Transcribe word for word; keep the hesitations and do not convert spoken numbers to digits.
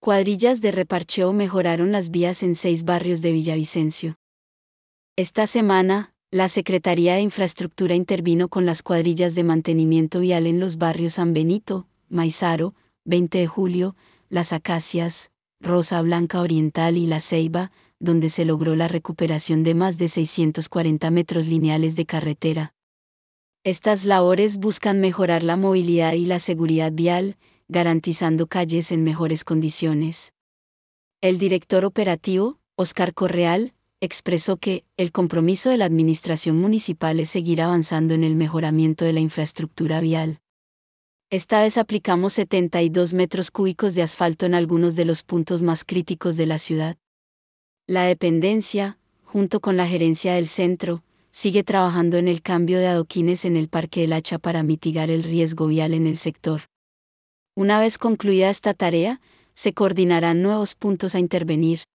Cuadrillas de reparcheo mejoraron las vías en seis barrios de Villavicencio. Esta semana, la Secretaría de Infraestructura intervino con las cuadrillas de mantenimiento vial en los barrios San Benito, Maizaro, veinte de julio, Las Acacias, Rosa Blanca Oriental y La Ceiba, donde se logró la recuperación de más de seiscientos cuarenta metros lineales de carretera. Estas labores buscan mejorar la movilidad y la seguridad vial, garantizando calles en mejores condiciones. El director operativo, Óscar Correal, expresó que el compromiso de la administración municipal es seguir avanzando en el mejoramiento de la infraestructura vial. Esta vez aplicamos setenta y dos metros cúbicos de asfalto en algunos de los puntos más críticos de la ciudad. La dependencia, junto con la gerencia del centro, sigue trabajando en el cambio de adoquines en el Parque del Hacha para mitigar el riesgo vial en el sector. Una vez concluida esta tarea, se coordinarán nuevos puntos a intervenir.